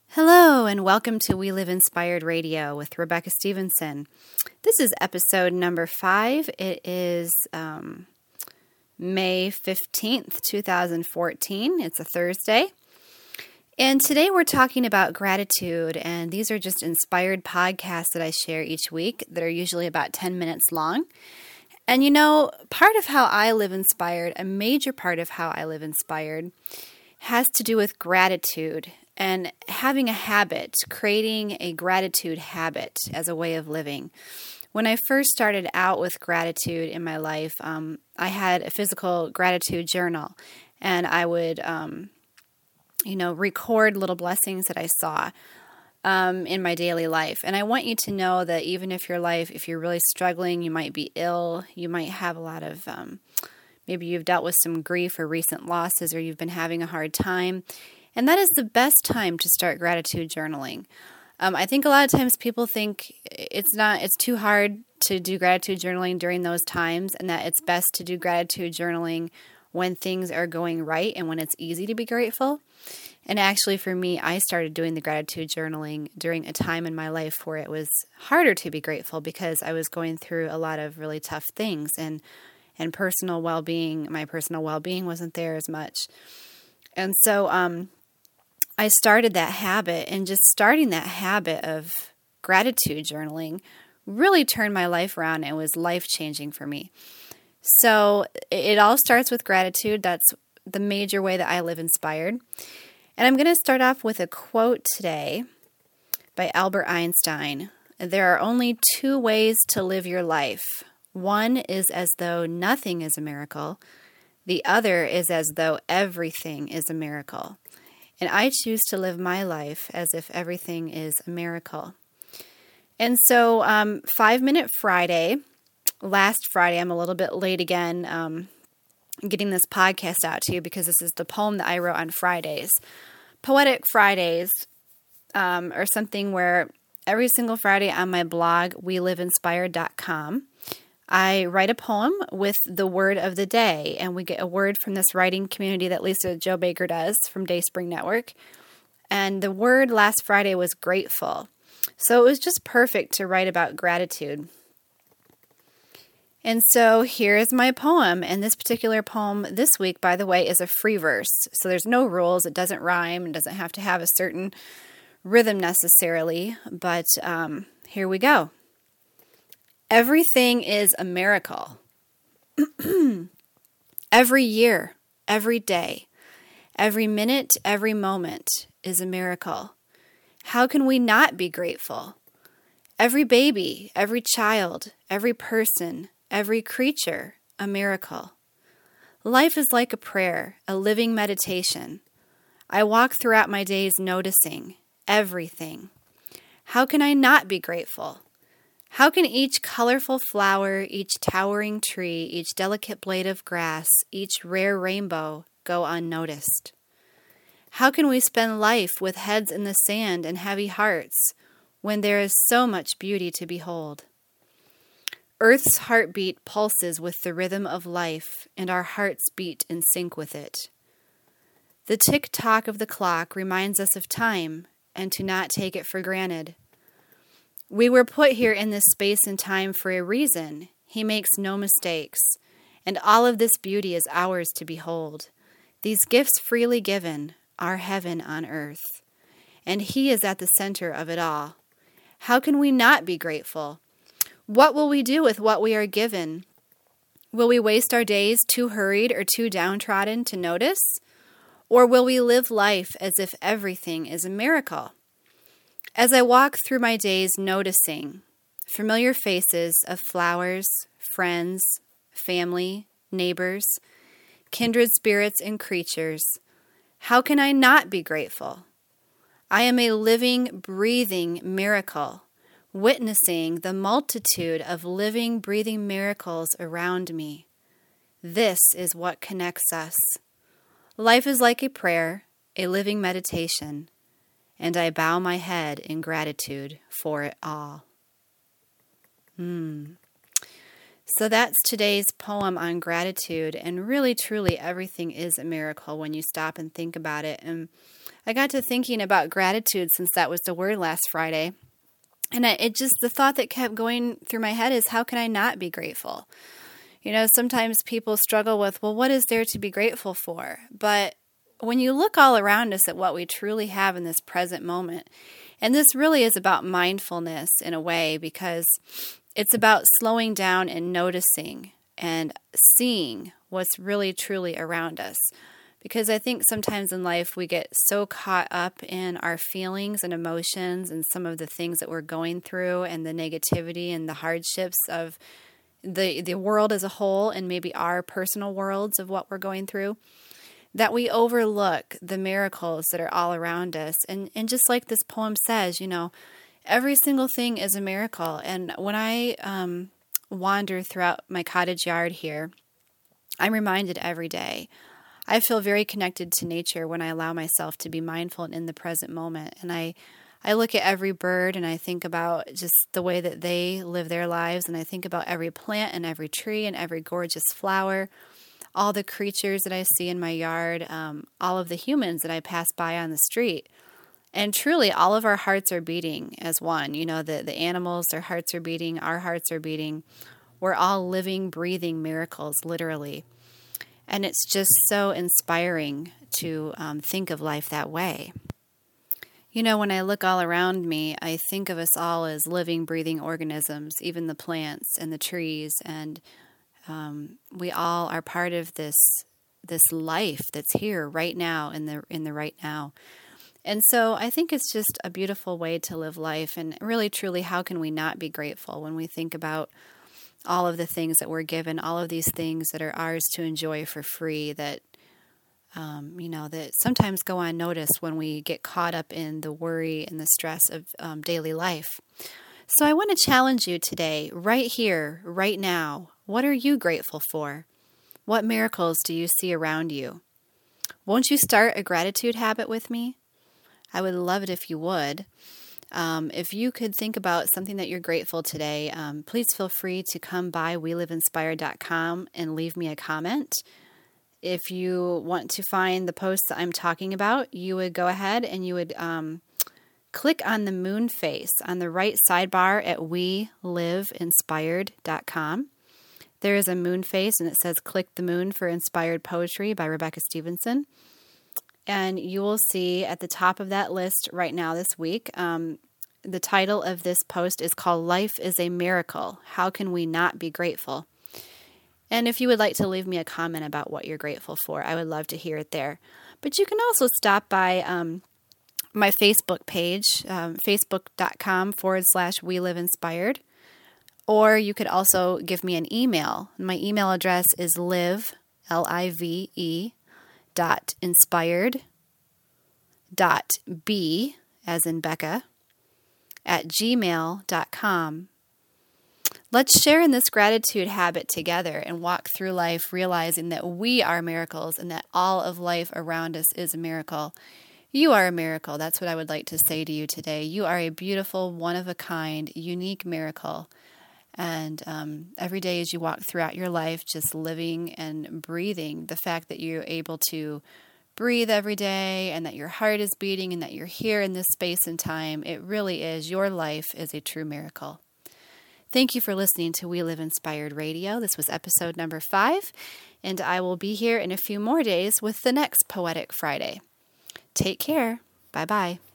Hello, and welcome to We Live Inspired Radio with Rebecca Stevenson. This is episode number 5. It is May 15th, 2014. It's a Thursday. And today we're talking about gratitude, and these are just inspired podcasts that I share each week that are usually about 10 minutes long. And you know, part of how I live inspired, a major part of how I live inspired, has to do with gratitude and having a habit, creating a gratitude habit as a way of living. When I first started out with gratitude in my life, I had a physical gratitude journal, and I would, record little blessings that I saw in my daily life. And I want you to know that even if you're really struggling, you might be ill, you might have a lot of, maybe you've dealt with some grief or recent losses, or you've been having a hard time. And that is the best time to start gratitude journaling. I think a lot of times people think it's too hard to do gratitude journaling during those times, and that it's best to do gratitude journaling when things are going right and when it's easy to be grateful. And actually for me, I started doing the gratitude journaling during a time in my life where it was harder to be grateful because I was going through a lot of really tough things, and personal well-being, my personal well-being wasn't there as much. And so I started that habit, and just starting that habit of gratitude journaling really turned my life around and was life-changing for me. So it all starts with gratitude. That's the major way that I live inspired. And I'm going to start off with a quote today by Albert Einstein. There are only 2 ways to live your life. One is as though nothing is a miracle. The other is as though everything is a miracle. And I choose to live my life as if everything is a miracle. And so 5 Minute Friday, last Friday, I'm a little bit late again getting this podcast out to you because this is the poem that I wrote on Fridays. Poetic Fridays are something where every single Friday on my blog, weliveinspired.com, I write a poem with the word of the day, and we get a word from this writing community that Lisa Jo Baker does from Dayspring Network. And the word last Friday was grateful. So it was just perfect to write about gratitude. And so here is my poem. And this particular poem this week, by the way, is a free verse. So there's no rules. It doesn't rhyme. It doesn't have to have a certain rhythm necessarily. But here we go. Everything is a miracle. Every year, every day, every minute, every moment is a miracle. How can we not be grateful? Every baby, every child, every person, every creature, a miracle. Life is like a prayer, a living meditation. I walk throughout my days noticing everything. How can I not be grateful? How can each colorful flower, each towering tree, each delicate blade of grass, each rare rainbow go unnoticed? How can we spend life with heads in the sand and heavy hearts when there is so much beauty to behold? Earth's heartbeat pulses with the rhythm of life, and our hearts beat in sync with it. The tick-tock of the clock reminds us of time and to not take it for granted. We were put here in this space and time for a reason. He makes no mistakes, and all of this beauty is ours to behold. These gifts freely given are heaven on earth, and He is at the center of it all. How can we not be grateful? What will we do with what we are given? Will we waste our days too hurried or too downtrodden to notice? Or will we live life as if everything is a miracle? As I walk through my days noticing familiar faces of flowers, friends, family, neighbors, kindred spirits and creatures, how can I not be grateful? I am a living, breathing miracle, witnessing the multitude of living, breathing miracles around me. This is what connects us. Life is like a prayer, a living meditation, and I bow my head in gratitude for it all. So that's today's poem on gratitude. And really, truly, everything is a miracle when you stop and think about it. And I got to thinking about gratitude since that was the word last Friday. And the thought that kept going through my head is, how can I not be grateful? Sometimes people struggle with, well, what is there to be grateful for? But when you look all around us at what we truly have in this present moment, and this really is about mindfulness in a way, because it's about slowing down and noticing and seeing what's really truly around us. Because I think sometimes in life we get so caught up in our feelings and emotions and some of the things that we're going through and the negativity and the hardships of the world as a whole, and maybe our personal worlds of what we're going through, that we overlook the miracles that are all around us. And just like this poem says, every single thing is a miracle. And when I wander throughout my cottage yard here, I'm reminded every day. I feel very connected to nature when I allow myself to be mindful and in the present moment. And I look at every bird and I think about just the way that they live their lives. And I think about every plant and every tree and every gorgeous flower, all the creatures that I see in my yard, all of the humans that I pass by on the street. And truly, all of our hearts are beating as one. The animals, their hearts are beating, our hearts are beating. We're all living, breathing miracles, literally. And it's just so inspiring to think of life that way. When I look all around me, I think of us all as living, breathing organisms, even the plants and the trees. And we all are part of this life that's here right now, in the right now. And so I think it's just a beautiful way to live life. And really, truly, how can we not be grateful when we think about all of the things that we're given, all of these things that are ours to enjoy for free, that that sometimes go unnoticed when we get caught up in the worry and the stress of daily life. So I want to challenge you today, right here, right now. What are you grateful for? What miracles do you see around you? Won't you start a gratitude habit with me? I would love it if you would. If you could think about something that you're grateful today, please feel free to come by weliveinspired.com and leave me a comment. If you want to find the posts that I'm talking about, you would go ahead and you would click on the moon face on the right sidebar at weliveinspired.com. There is a moon face and it says "Click the Moon for Inspired Poetry" by Rebecca Stevenson. And you will see at the top of that list right now this week, the title of this post is called "Life is a Miracle. How Can We Not Be Grateful?" And if you would like to leave me a comment about what you're grateful for, I would love to hear it there. But you can also stop by my Facebook page, facebook.com/weliveinspired. Or you could also give me an email. My email address is live, L-I-V-E, .inspired.b, as in Becca, @gmail.com. Let's share in this gratitude habit together and walk through life realizing that we are miracles and that all of life around us is a miracle. You are a miracle. That's what I would like to say to you today. You are a beautiful, one-of-a-kind, unique miracle. And every day as you walk throughout your life, just living and breathing, the fact that you're able to breathe every day and that your heart is beating and that you're here in this space and time, it really is. Your life is a true miracle. Thank you for listening to We Live Inspired Radio. This was episode number 5, and I will be here in a few more days with the next Poetic Friday. Take care. Bye-bye.